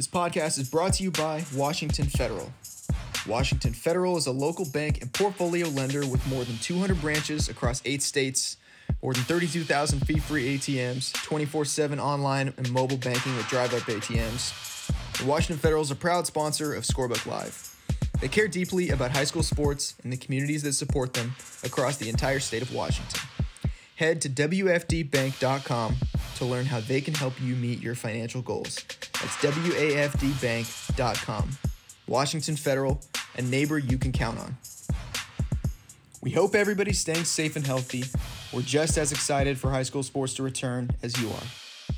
This podcast is brought to you by Washington Federal. Washington Federal is a local bank and portfolio lender with more than 200 branches across 8 states, more than 32,000 fee-free ATMs, 24/7 online and mobile banking with drive-up ATMs. And Washington Federal is a proud sponsor of Scorebook Live. They care deeply about high school sports and the communities that support them across the entire state of Washington. Head to WFDbank.com to learn how they can help you meet your financial goals. That's WAFDbank.com. Washington Federal, a neighbor you can count on. We hope everybody's staying safe and healthy. We're just as excited for high school sports to return as you are.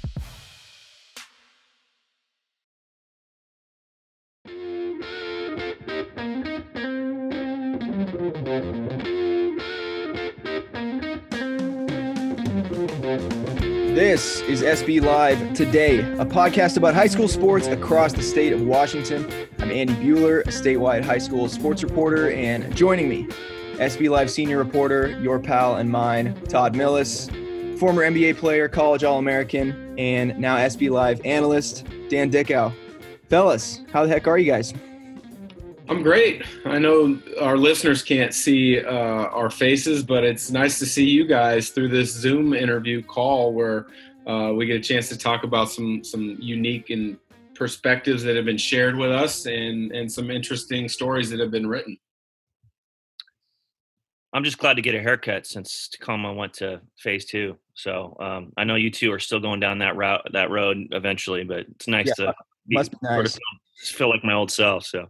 This is SB Live Today, a podcast about high school sports across the state of Washington. I'm Andy Bueller, a statewide high school sports reporter, and joining me, SB Live senior reporter, your pal and mine, Todd Millis, former NBA player, college All-American, and now SB Live analyst, Dan Dickow. Fellas, how the heck are you guys? I'm great. I know our listeners can't see our faces, but it's nice to see you guys through this Zoom interview call where we get a chance to talk about some unique and perspectives that have been shared with us and some interesting stories that have been written. I'm just glad to get a haircut since Tacoma went to phase 2. So I know you two are still going down that road eventually, but it's nice to must be nice. Sort of feel like my old self. So.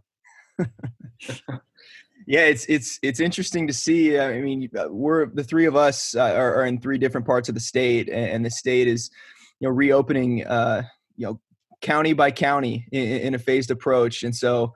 Yeah, it's interesting to see. I mean, we're the three of us are in 3 different parts of the state, and the state is, reopening, county by county in a phased approach, and so,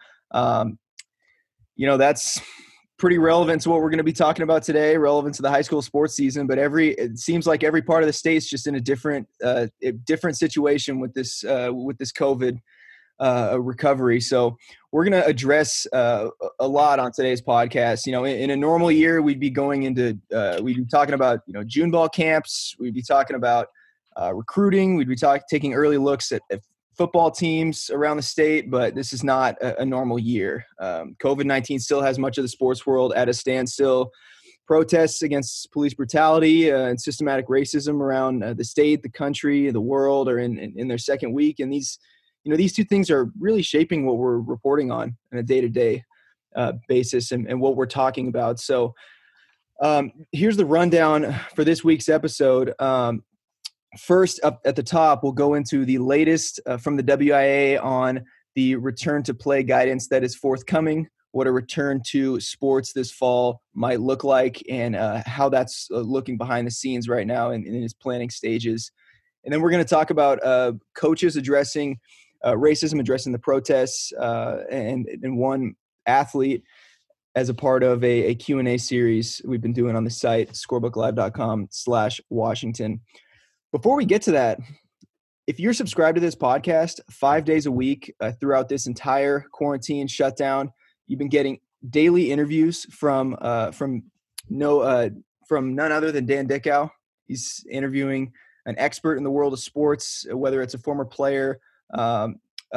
that's pretty relevant to what we're going to be talking about today. Relevant to the high school sports season, but it seems like every part of the state's just in a different situation with this COVID recovery. So we're going to address a lot on today's podcast. In a normal year, we'd be going into, we'd be talking about, June ball camps. We'd be talking about recruiting. We'd be taking early looks at football teams around the state, but this is not a normal year. COVID-19 still has much of the sports world at a standstill. Protests against police brutality and systematic racism around the state, the country, the world are in their second week. And these 2 things are really shaping what we're reporting on a day-to-day basis and what we're talking about. So here's the rundown for this week's episode. First, up at the top, we'll go into the latest from the WIA on the return to play guidance that is forthcoming, what a return to sports this fall might look like, and how that's looking behind the scenes right now in its planning stages. And then we're going to talk about coaches addressing racism, addressing the protests, and one athlete as a part of a Q&A series we've been doing on the site, scorebooklive.com/Washington. Before we get to that, if you're subscribed to this podcast 5 days a week throughout this entire quarantine shutdown, you've been getting daily interviews from none other than Dan Dickow. He's interviewing an expert in the world of sports, whether it's a former player, a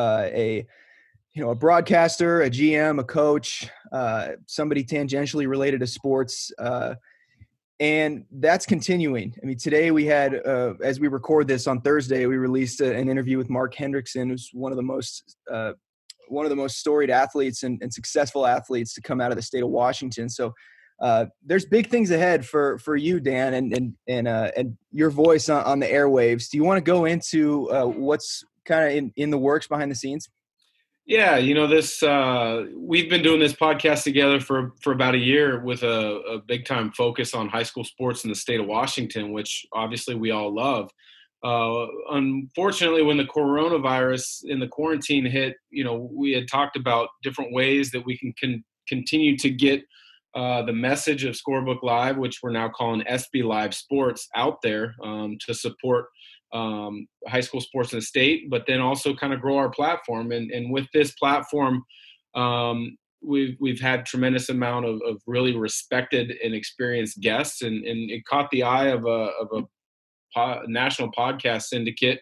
broadcaster, a GM, a coach, somebody tangentially related to sports, and that's continuing. I mean, today we had, as we record this on Thursday, we released an interview with Mark Hendrickson, who's one of the most storied athletes and successful athletes to come out of the state of Washington. So there's big things ahead for you, Dan, and your voice on the airwaves. Do you want to go into what's kind of in the works behind the scenes? Yeah, we've been doing this podcast together for about a year with a big time focus on high school sports in the state of Washington, which obviously we all love. Unfortunately, when the coronavirus in the quarantine hit, we had talked about different ways that we can continue to get the message of Scorebook Live, which we're now calling SB Live Sports, out there to support high school sports in the state, but then also kind of grow our platform. And with this platform, we've had tremendous amount of really respected and experienced guests, and it caught the eye of a national podcast syndicate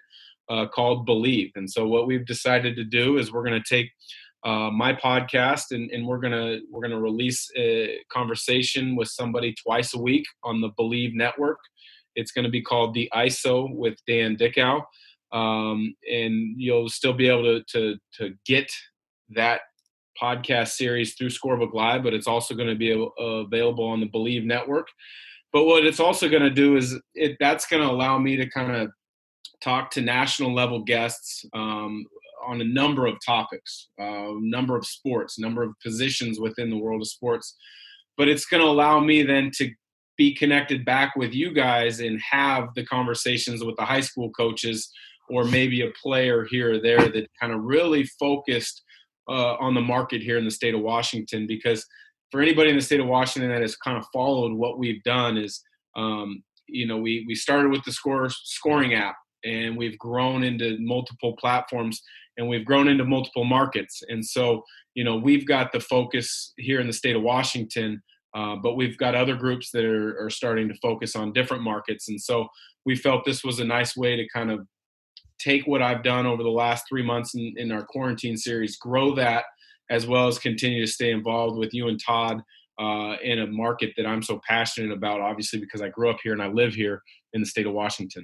called Believe. And so what we've decided to do is we're going to take my podcast and we're going to release a conversation with somebody twice a week on the Believe Network. It's going to be called The ISO with Dan Dickow. And you'll still be able to get that podcast series through Scorebook Live, but it's also going to be available on the Believe Network. But what it's also going to do is that's going to allow me to kind of talk to national level guests on a number of topics, number of sports, number of positions within the world of sports. But it's going to allow me then to be connected back with you guys and have the conversations with the high school coaches or maybe a player here or there that kind of really focused on the market here in the state of Washington. Because for anybody in the state of Washington that has kind of followed what we've done is, we started with the scoring app, and we've grown into multiple platforms, and we've grown into multiple markets. And so, we've got the focus here in the state of Washington, but we've got other groups that are starting to focus on different markets. And so we felt this was a nice way to kind of take what I've done over the last 3 months in our quarantine series, grow that, as well as continue to stay involved with you and Todd in a market that I'm so passionate about, obviously, because I grew up here and I live here in the state of Washington.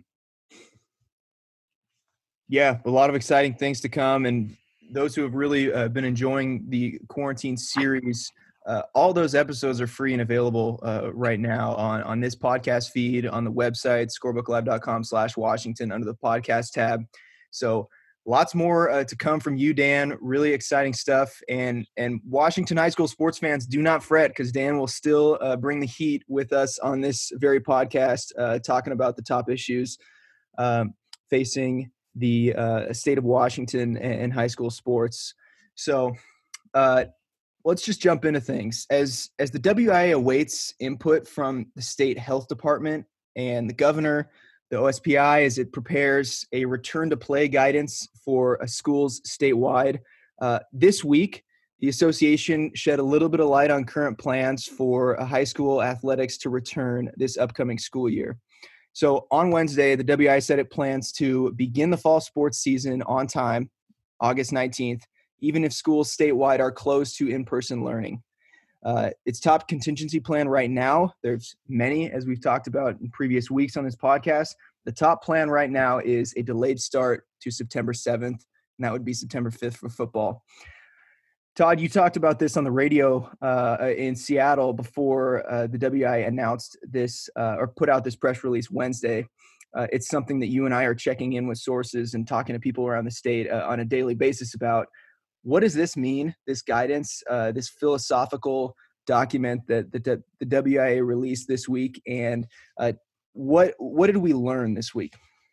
Yeah, a lot of exciting things to come. And those who have really been enjoying the quarantine series, all those episodes are free and available right now on this podcast feed, on the website, scorebooklive.com/Washington under the podcast tab. So lots more to come from you, Dan. Really exciting stuff. And Washington high school sports fans, do not fret, because Dan will still bring the heat with us on this very podcast, talking about the top issues facing the state of Washington and high school sports. So let's just jump into things. As the WIA awaits input from the state health department and the governor, the OSPI, as it prepares a return to play guidance for schools statewide. This week, the association shed a little bit of light on current plans for high school athletics to return this upcoming school year. So on Wednesday, the WIA said it plans to begin the fall sports season on time, August 19th, even if schools statewide are closed to in-person learning. Its top contingency plan right now, there's many, as we've talked about in previous weeks on this podcast. The top plan right now is a delayed start to September 7th, and that would be September 5th for football. Todd, you talked about this on the radio in Seattle before the WIA announced this or put out this press release Wednesday. It's something that you and I are checking in with sources and talking to people around the state on a daily basis about. What does this mean, this guidance, this philosophical document that the WIA released this week? And what did we learn this week?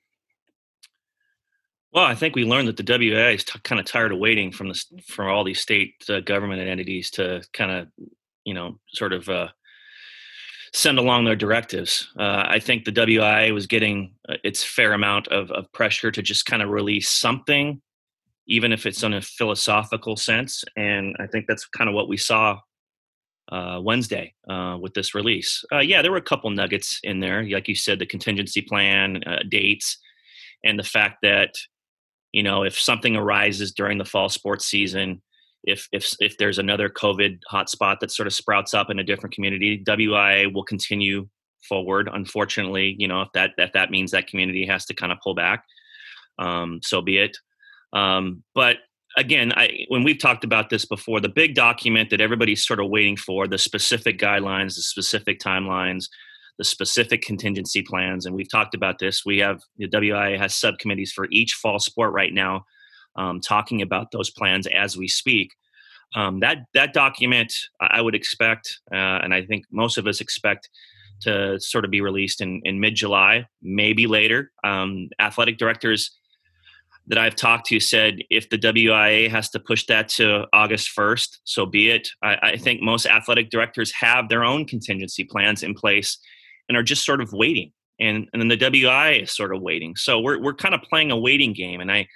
Well, I think we learned that the WIA is kind of tired of waiting from all these state government entities to kind of, sort of send along their directives. I think the WIA was getting its fair amount of pressure to just kind of release something, even if it's in a philosophical sense. And I think that's kind of what we saw Wednesday with this release. There were a couple nuggets in there. Like you said, the contingency plan, dates, and the fact that, if something arises during the fall sports season, if there's another COVID hotspot that sort of sprouts up in a different community, WIA will continue forward. Unfortunately, if that means that community has to kind of pull back, so be it. But again, when we've talked about this before, the big document that everybody's sort of waiting for, the specific guidelines, the specific timelines, the specific contingency plans, and we've talked about this. The WIA has subcommittees for each fall sport right now, talking about those plans as we speak. That document, I would expect, and I think most of us expect, to sort of be released in mid-July, maybe later. Athletic directors that I've talked to said if the WIA has to push that to August 1st, so be it. I think most athletic directors have their own contingency plans in place and are just sort of waiting. And then the WIA is sort of waiting. So we're kind of playing a waiting game. And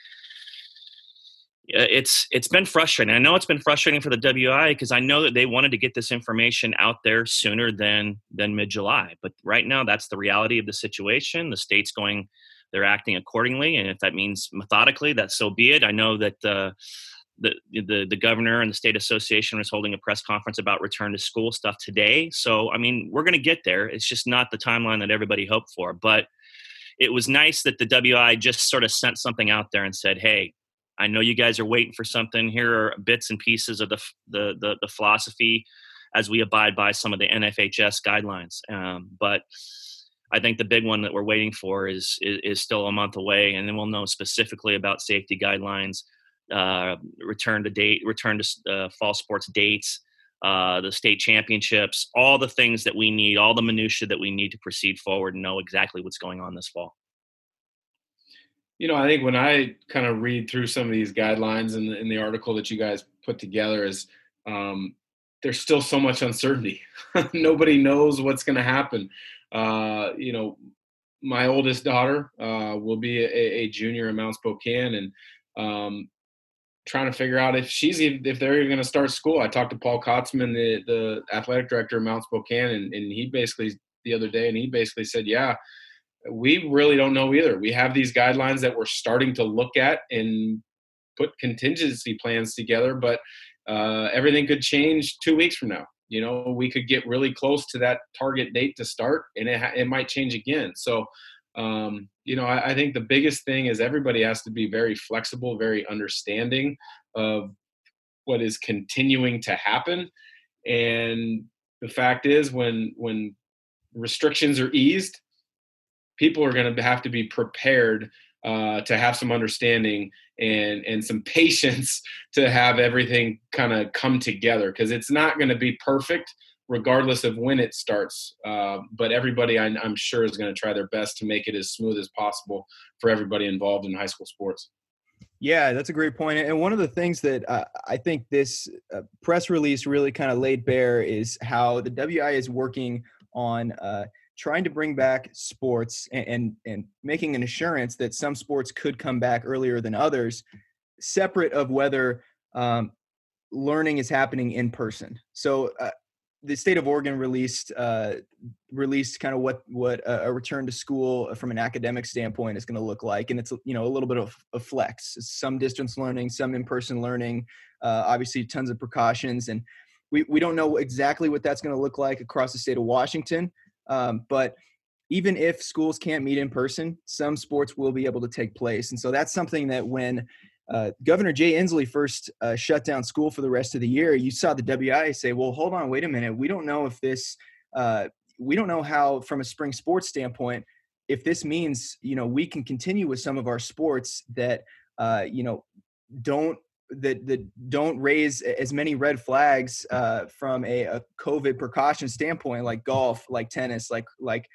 it's been frustrating. I know it's been frustrating for the WIA because I know that they wanted to get this information out there sooner than mid-July. But right now, that's the reality of the situation. The state's going they're acting accordingly. And if that means methodically, that's so be it. I know that the governor and the state association was holding a press conference about return to school stuff today. So, I mean, we're going to get there. It's just not the timeline that everybody hoped for. But it was nice that the WI just sort of sent something out there and said, hey, I know you guys are waiting for something. Here are bits and pieces of the philosophy as we abide by some of the NFHS guidelines. But I think the big one that we're waiting for is still a month away, and then we'll know specifically about safety guidelines, return to fall sports dates, the state championships, all the things that we need, all the minutia that we need to proceed forward and know exactly what's going on this fall. I think when I kind of read through some of these guidelines in the article that you guys put together is there's still so much uncertainty. Nobody knows what's going to happen. My oldest daughter will be a junior in Mount Spokane, and trying to figure out if they're going to start school. I talked to Paul Kotzman, the athletic director of Mount Spokane, and he basically the other day, and he basically said, yeah, we really don't know either. We have these guidelines that we're starting to look at and put contingency plans together, but everything could change 2 weeks from now. We could get really close to that target date to start, and it might change again. So, I think the biggest thing is everybody has to be very flexible, very understanding of what is continuing to happen. And the fact is, when restrictions are eased, people are going to have to be prepared to have some understanding and some patience to have everything kind of come together, because it's not going to be perfect regardless of when it starts. But everybody, I'm sure, is going to try their best to make it as smooth as possible for everybody involved in high school sports. Yeah, that's a great point. And one of the things that I think this press release really kind of laid bare is how the WI is working on trying to bring back sports and making an assurance that some sports could come back earlier than others, separate of whether learning is happening in person. So the state of Oregon released kind of what a return to school from an academic standpoint is going to look like. And it's, a little bit of a flex, some distance learning, some in-person learning, obviously tons of precautions. And we don't know exactly what that's going to look like across the state of Washington. But even if schools can't meet in person, some sports will be able to take place. And so that's something that when Governor Jay Inslee first shut down school for the rest of the year, you saw the WI say, well, hold on, wait a minute. We don't know if this we don't know how, from a spring sports standpoint, if this means, we can continue with some of our sports that, don't raise as many red flags from a COVID precaution standpoint, like golf, like tennis, like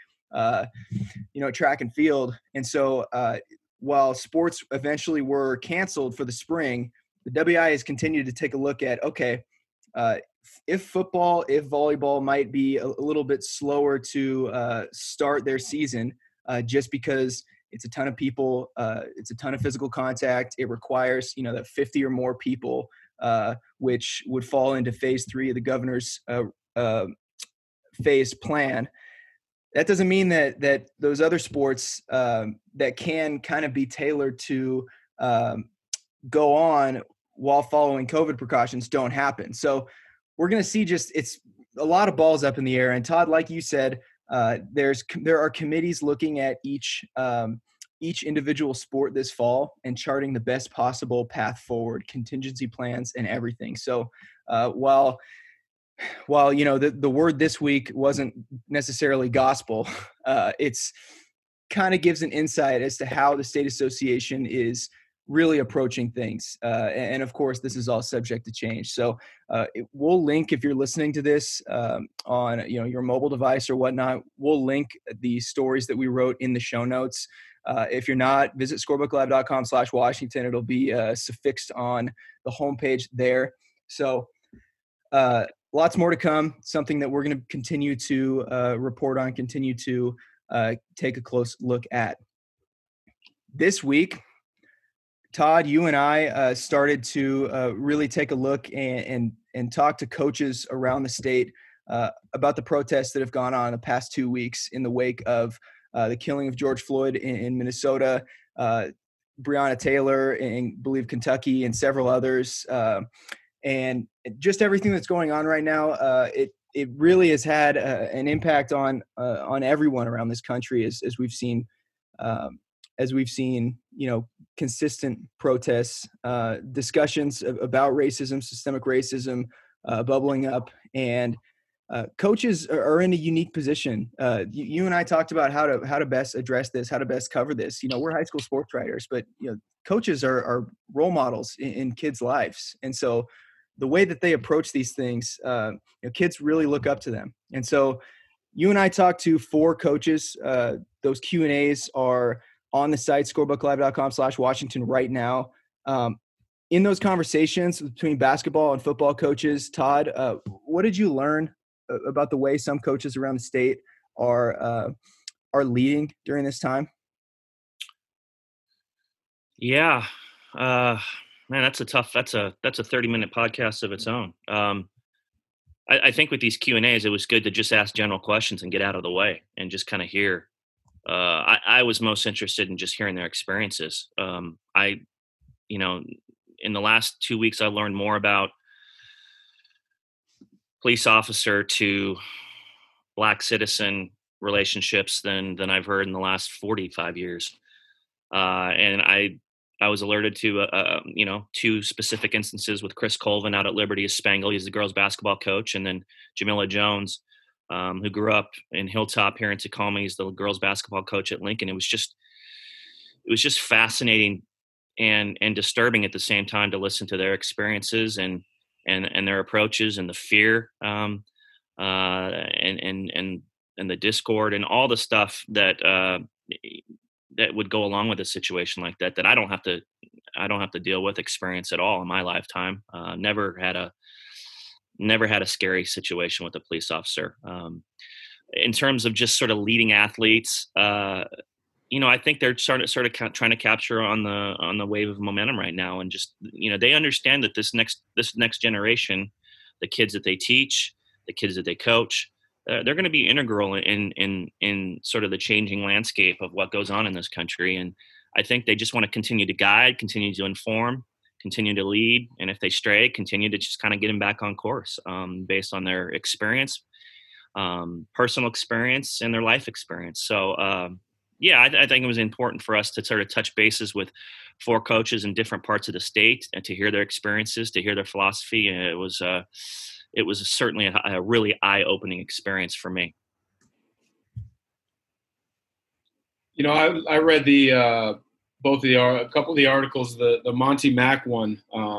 track and field. And so while sports eventually were canceled for the spring, the WI has continued to take a look at, okay, if football, if volleyball might be a little bit slower to start their season just because it's a ton of people, it's a ton of physical contact. It requires, that 50 or more people, which would fall into phase 3 of the governor's phase plan. That doesn't mean that those other sports that can kind of be tailored to go on while following COVID precautions don't happen. So we're going to see it's a lot of balls up in the air. And Todd, like you said, there are committees looking at each individual sport this fall and charting the best possible path forward, contingency plans and everything. So while the word this week wasn't necessarily gospel, it's kind of gives an insight as to how the state association is really approaching things. And of course, this is all subject to change. So we'll link, if you're listening to this on your mobile device or whatnot, we'll link the stories that we wrote in the show notes. If you're not, visit scorebooklive.com/Washington. It'll be suffixed on the homepage there. So lots more to come, something that we're going to continue to report on, continue to take a close look at. This week, Todd, you and I started to really take a look and talk to coaches around the state about the protests that have gone on in the past 2 weeks in the wake of the killing of George Floyd in Minnesota, Breonna Taylor in, I believe, Kentucky, and several others. And just everything that's going on right now, it really has had an impact on everyone around this country, as we've seen, consistent protests, discussions about racism, systemic racism, bubbling up, and coaches are in a unique position. You and I talked about how to best address this, how to best cover this. We're high school sports writers, but coaches are role models in kids' lives, and so the way that they approach these things, kids really look up to them. And so you and I talked to 4 coaches. Those Q&As are on the site, scorebooklive.com/Washington right now. In those conversations between basketball and football coaches, Todd, what did you learn about the way some coaches around the state are leading during this time? Yeah. Man, that's a 30-minute podcast of its own. I think with these Q&As, it was good to just ask general questions and get out of the way and just kind of hear. I was most interested in just hearing their experiences. In the last 2 weeks, I learned more about police officer to Black citizen relationships than I've heard in the last 45 years. And I was alerted to, 2 specific instances with Chris Colvin out at Liberty as Spangle. He's the girls basketball coach. And then Jamila Jones, who grew up in Hilltop here in Tacoma. He's the girls basketball coach at Lincoln. It was just fascinating and disturbing at the same time to listen to their experiences and their approaches and the fear, and the discord and all the stuff that would go along with a situation like that I don't have to deal with, experience at all in my lifetime. Never had a scary situation with a police officer. In terms of just sort of leading athletes, I think they're sort of trying to capture on the wave of momentum right now, and just they understand that this next generation, the kids that they teach, the kids that they coach, they're going to be integral in sort of the changing landscape of what goes on in this country. And I think they just want to continue to guide, continue to inform, continue to lead. And if they stray, continue to just kind of get them back on course, based on their experience, personal experience, and their life experience. So, I think it was important for us to sort of touch bases with 4 coaches in different parts of the state and to hear their experiences, to hear their philosophy. And it was certainly a really eye-opening experience for me. I read a couple of the articles, the Monty Mack one.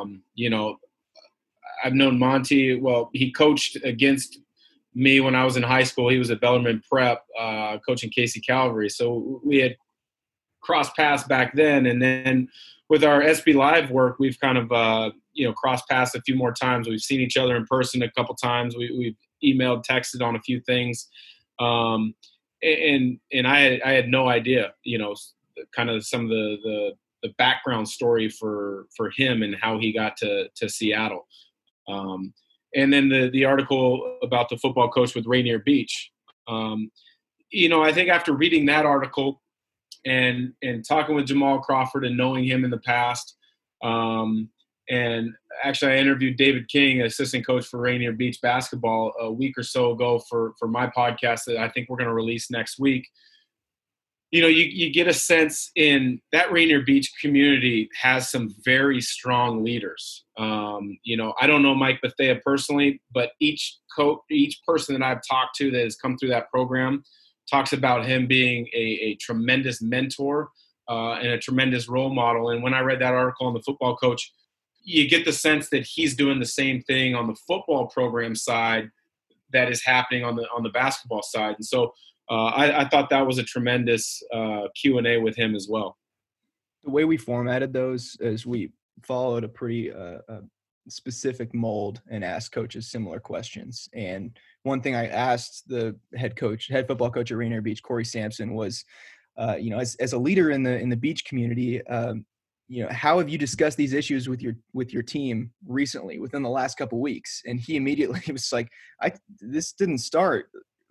I've known Monty. Well, he coached against me when I was in high school. He was at Bellarmine Prep, coaching Casey Calvary. So we had crossed paths back then. And then with our SB Live work, we've kind of, crossed paths a few more times. We've seen each other in person a couple times. We've emailed, texted on a few things. And I had no idea, kind of some of the background story for him and how he got to Seattle. And then the article about the football coach with Rainier Beach. I think after reading that article and talking with Jamal Crawford and knowing him in the past, and actually I interviewed David King, assistant coach for Rainier Beach basketball, a week or so ago for my podcast that I think we're going to release next week. You get a sense in that Rainier Beach community has some very strong leaders. I don't know Mike Bethea personally, but each person that I've talked to that has come through that program talks about him being a tremendous mentor and a tremendous role model. And when I read that article on the football coach, you get the sense that he's doing the same thing on the football program side that is happening on the basketball side. And so I thought that was a tremendous Q&A with him as well. The way we formatted those is we followed a pretty specific mold and asked coaches similar questions. And one thing I asked the head football coach at Rainier Beach, Corey Sampson, was, as a leader in the beach community, how have you discussed these issues with your team recently within the last couple of weeks? And he immediately was like, this didn't start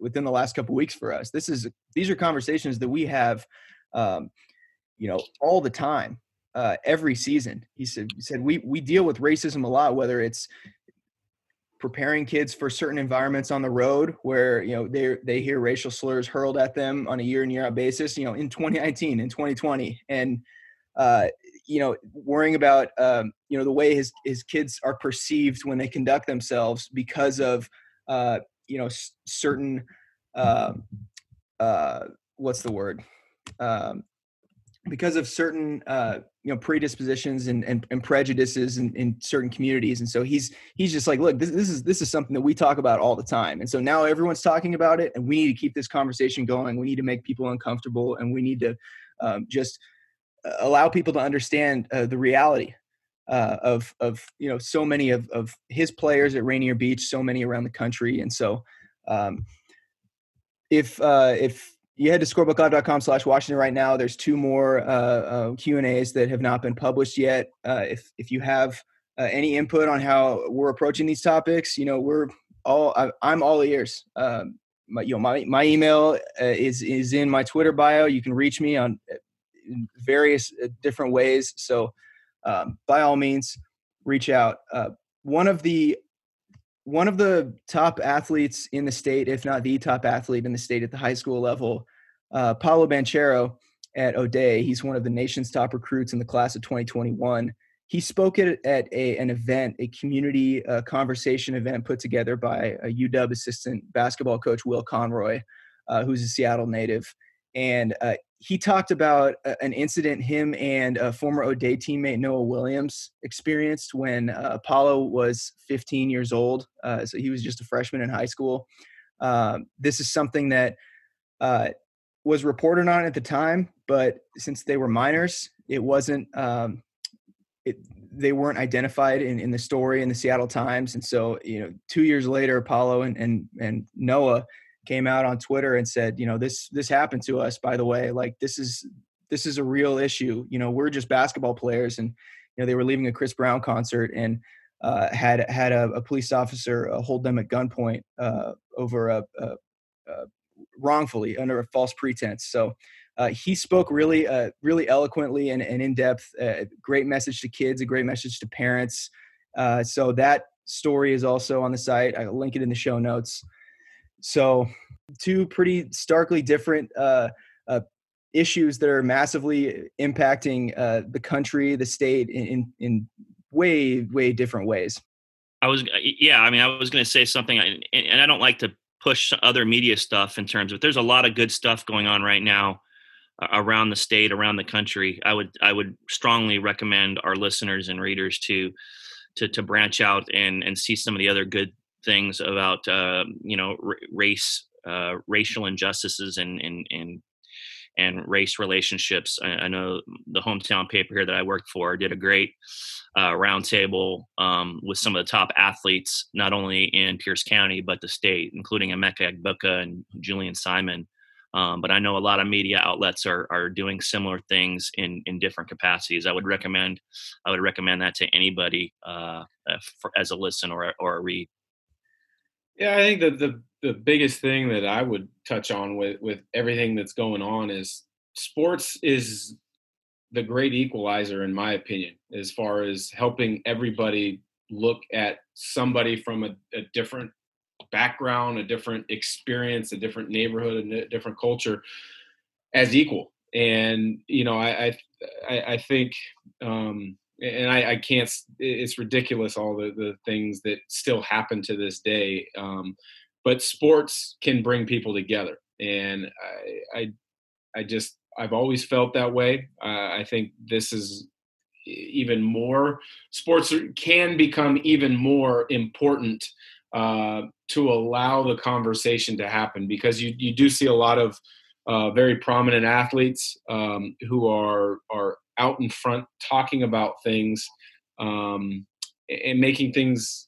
within the last couple of weeks for us. These are conversations that we have, all the time, every season. He said we deal with racism a lot, whether it's preparing kids for certain environments on the road where, they hear racial slurs hurled at them on a year in, year out basis, in 2019 and 2020. And, worrying about, the way his kids are perceived when they conduct themselves because of, certain, what's the word? Because of certain, predispositions and prejudices in certain communities. And so he's just like, look, this is something that we talk about all the time. And so now everyone's talking about it, and we need to keep this conversation going. We need to make people uncomfortable, and we need to just allow people to understand the reality of so many of his players at Rainier Beach, so many around the country. And so if you head to scorebooklive.com/Washington right now, there's 2 more Q&As that have not been published yet. If you have any input on how we're approaching these topics, I'm all ears. My email is in my Twitter bio. You can reach me on various different ways. So by all means, reach out. One of the top athletes in the state, if not the top athlete in the state at the high school level, Paolo Banchero at O'Dea. He's one of the nation's top recruits in the class of 2021. He spoke at an event, a community conversation event put together by a UW assistant basketball coach, Will Conroy, who's a Seattle native. And he talked about an incident him and former O'Dea teammate Noah Williams experienced when Apollo was 15 years old. So he was just a freshman in high school. This is something that was reported on at the time, but since they were minors, it wasn't. They weren't identified in the story in the Seattle Times. And so, 2 years later, Apollo and Noah came out on Twitter and said, this happened to us, by the way. Like, this is a real issue. We're just basketball players. And, they were leaving a Chris Brown concert and had a police officer hold them at gunpoint over wrongfully under a false pretense. So he spoke really eloquently and in depth, great message to kids, a great message to parents. So that story is also on the site. I'll link it in the show notes. So 2 pretty starkly different issues that are massively impacting the country, the state in way, way different ways. I was going to say something, and I don't like to push other media stuff in terms of, there's a lot of good stuff going on right now around the state, around the country. I would strongly recommend our listeners and readers to branch out and see some of the other good things about racial injustices and race relationships. I know the hometown paper here that I worked for did a great roundtable with some of the top athletes, not only in Pierce County but the state, including Emeka Egbuka and Julian Simon. But I know a lot of media outlets are doing similar things in different capacities. I would recommend that to anybody as a listen or a read. Yeah, I think that the biggest thing that I would touch on with everything that's going on is sports is the great equalizer, in my opinion, as far as helping everybody look at somebody from a different background, a different experience, a different neighborhood, and a different culture as equal. And, I think, and I can't, it's ridiculous, all the things that still happen to this day. But sports can bring people together. And I've always felt that way. I think this is even more, sports can become even more important to allow the conversation to happen, because you do see a lot of very prominent athletes who are out in front talking about things and making things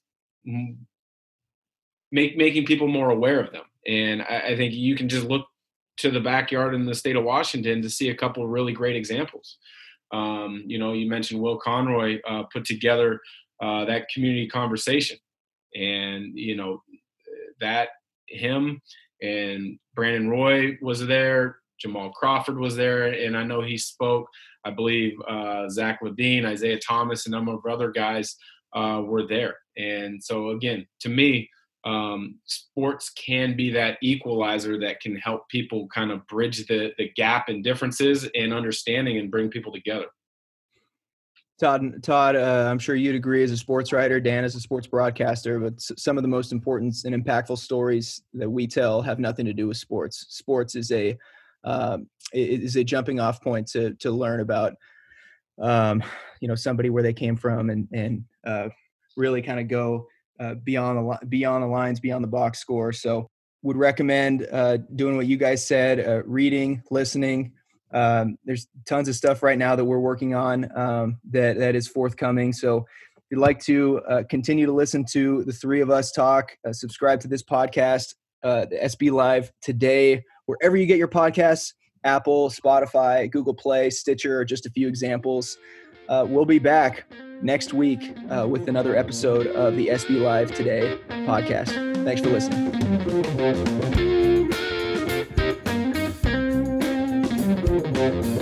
making people more aware of them. And I think you can just look to the backyard in the state of Washington to see a couple of really great examples. You mentioned Will Conroy put together that community conversation, and that him And Brandon Roy was there, Jamal Crawford was there, and I know he spoke. I believe Zach Levine, Isaiah Thomas, a number of other guys were there. And so, again, to me, sports can be that equalizer that can help people kind of bridge the gap in differences and understanding and bring people together. Todd, I'm sure you'd agree as a sports writer, Dan as a sports broadcaster, but some of the most important and impactful stories that we tell have nothing to do with sports. Sports is a jumping off point to learn about, somebody where they came from and really kind of go beyond the lines, beyond the box score. So would recommend doing what you guys said, reading, listening. There's tons of stuff right now that we're working on that is forthcoming. So if you'd like to continue to listen to the three of us talk, subscribe to this podcast, the SB Live Today, wherever you get your podcasts, Apple, Spotify, Google Play, Stitcher, are just a few examples. We'll be back next week with another episode of the SB Live Today podcast. Thanks for listening.